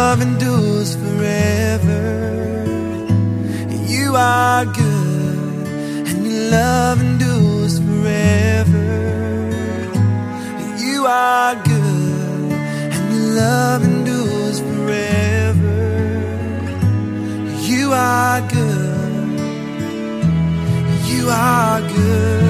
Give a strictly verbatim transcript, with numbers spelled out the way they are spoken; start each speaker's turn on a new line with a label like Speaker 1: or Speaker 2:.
Speaker 1: love endures forever. You are good, and your love endures forever. You are good, and your love endures forever. You are good, you are good.